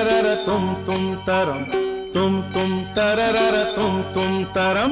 तररर तुम तरम, तुम तररर तुम तरम,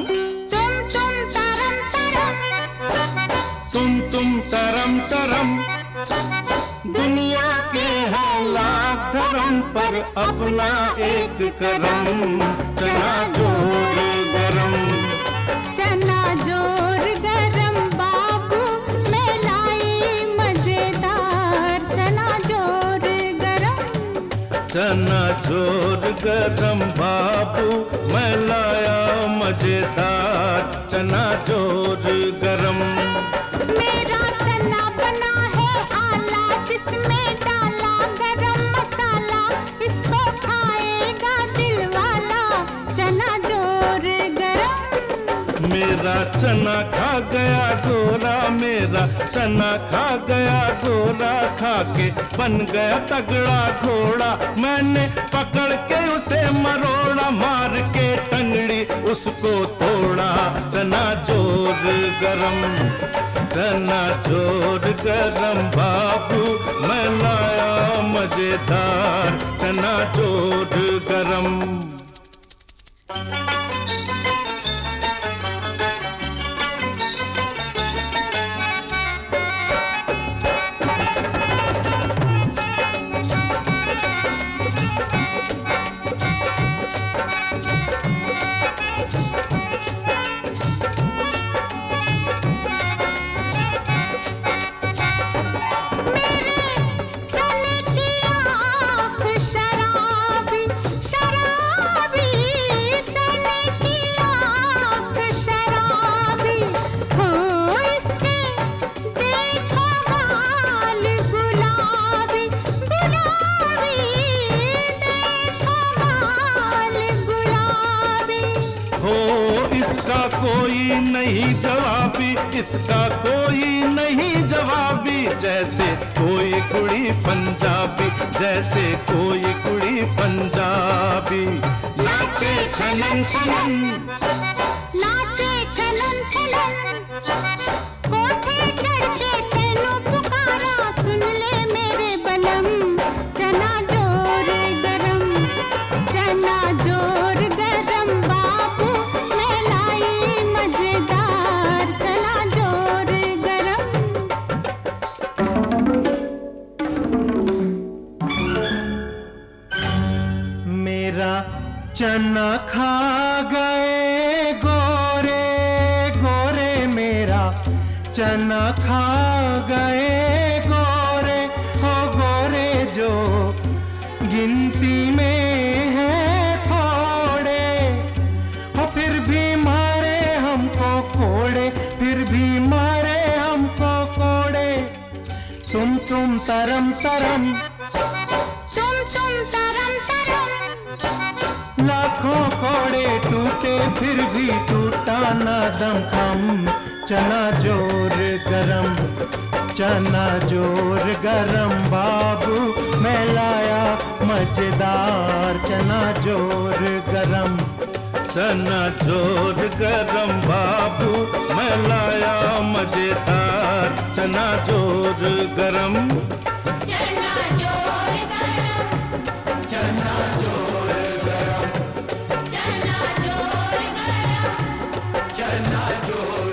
तुम तरम तरम। दुनिया के है लाख धर्म पर अपना एक करम, चना जोर गरम, चना जोर गरम बाबू मैं लाई मजेदार, चना जोर गरम, चना जोर गरम बाबू मैं लाया मजेदार, चना जोर गरम। मेरा चना बना है आला जिसमें डाला गरम मसाला, इसको खाएगा दिल वाला, चना जोर गरम। मेरा चना खा गया गोरा, मेरा चना खा गया गोरा, खा के बन गया तगड़ा घोड़ा, मैंने पकड़ के उसे मरोड़ा, मार के टंगड़ी उसको तोड़ा, चना जोर गरम, चना जोर गरम बाबू मैं लाया मजेदार, चना जोर गरम। कोई नहीं जवाबी, इसका कोई नहीं जवाबी, जैसे कोई कुड़ी पंजाबी, जैसे कोई कुड़ी पंजाबी, नाचे छलन छलन, नाचे छलन छलन, कोठे चढ़ के तेनू पुकारा, सुन ले मेरे बलम, चना जोर गरम, चना जोर गरम बाबू मैं लाई मजेदार, चना जोर गरम। मेरा चना खा गए गोरे गोरे, मेरा चना खा गए गोरे, हो गोरे जो गिनती में है थोड़े, हो फिर भी मारे हमको कोड़े, फिर भी मारे हमको कोड़े, तुम तरम तरम, तुम तरम तरम, लाखों कोड़े टूटे फिर भी टूटा ना दम खम, चना जोर गरम, चना जोर गरम बाबू मैं लाया मजेदार, चना जोर गरम, चना जोर गरम बाबू मैं लाया मजेदार, चना जोर गरम, चना जोर गरम, चना जोर गरम, चना जोर गरम, चना जोर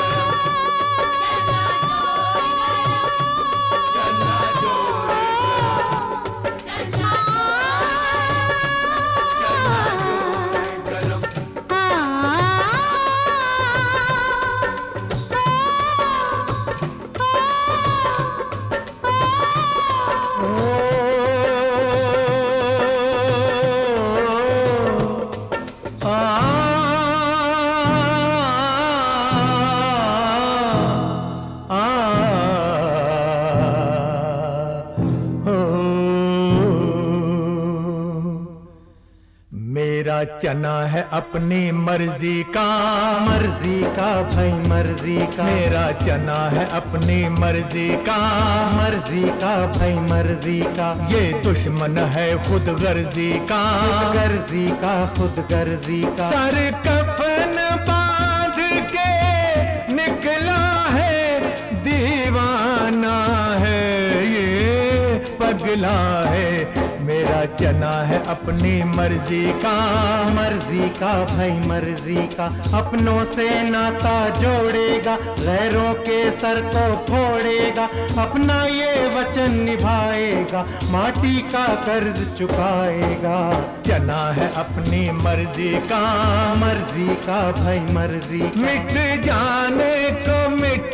मेरा चना है अपनी मर्जी का, मर्जी का भाई मर्जी का, मेरा चना है अपनी मर्जी का, मर्जी का भाई मर्जी का, ये दुश्मन है खुद गर्जी का, गर्जी का खुद गर्जी का, सर कफन बांध के निकला है दीवाना है, ये पगला है मेरा मेरा चना है अपनी मर्जी का, मर्जी का भाई मर्जी का। अपनों से नाता जोड़ेगा, गैरों के सर को फोड़ेगा, अपना ये वचन निभाएगा, माटी का कर्ज चुकाएगा। चना है अपनी मर्जी का, मर्जी का भाई मर्जी। मिट जाने को मिट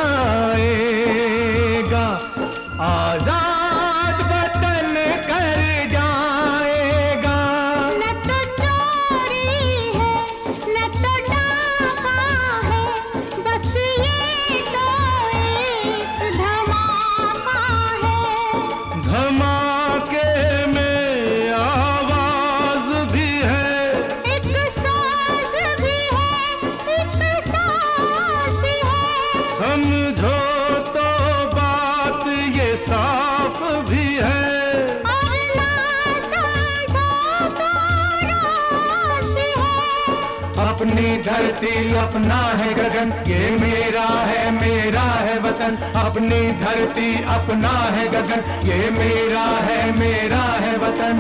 जाएगा, आजाद वतन कर जाएगा। न तो चोरी है न तो डाका है, बस ये तो एक धमाका है। धमाके में आवाज भी है, एक साज भी है, एक साज भी है। समझो तो बात ये साफ भी है, और ना समझो तो राज भी है। अपनी धरती अपना है गगन, ये मेरा है वतन। अपनी धरती अपना है गगन, ये मेरा है वतन।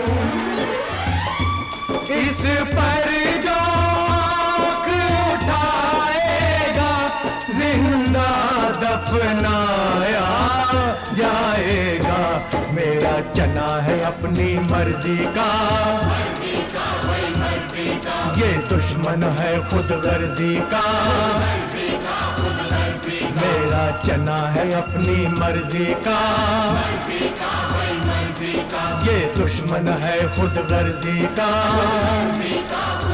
इस पर जो आँख उठाएगा, जिंदा दफनाया जाएगा। मेरा चना है अपनी मर्जी का, ये दुश्मन है खुद गर्जी का। मेरा चना है अपनी मर्जी का, ये दुश्मन है खुद गर्जी का।